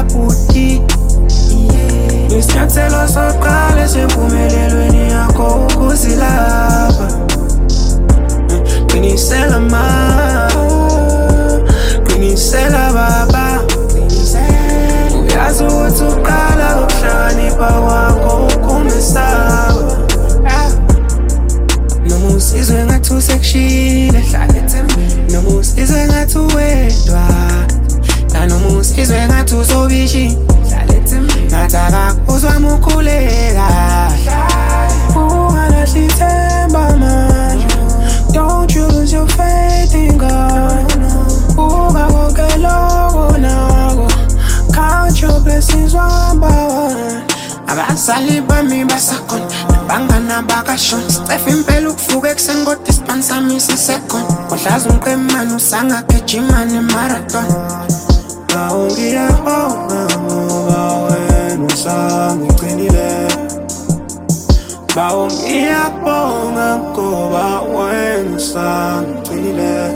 bhuti. Isinyathelo soqala esempumelelweni yakho ukuzilapha. Qinisela ma, qinisela baba. Uyazi ukuthi uqala ukuhlakanipha kwakho ukumesaba. Noma usizwe ngathi usekushile, hlala ethembeni. Noma usizwe ngathi uwedwa, nanoma usizwe ngathi uzobishi, hlala ethembeni. Ngathi akakuzwa mukhuleka, ungalahli ithemba manje. Don't you lose your faith in God. Uba konke lokho nako, count your blessings one by one. Abazali bami basakhona, nabangani abakashona. Sicefa impela ukuvuka ekuseni kodwa isiphanisamisa isekhona. Kodlaza umqemane usangagijima nemarathon. Bawo ngiyabonga ngoba wena usangigcinile. Bawo ngiyabonga ngoba wena usangigcinile.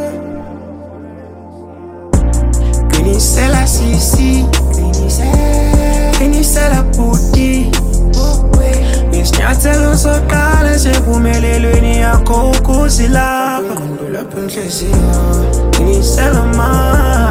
Qinisela sisi, qinisela bhuti. Isinyathelo soqala esempumelelweni yakho ukuzilapha. Ingqondo lapha enhliziyo, qinisela ma.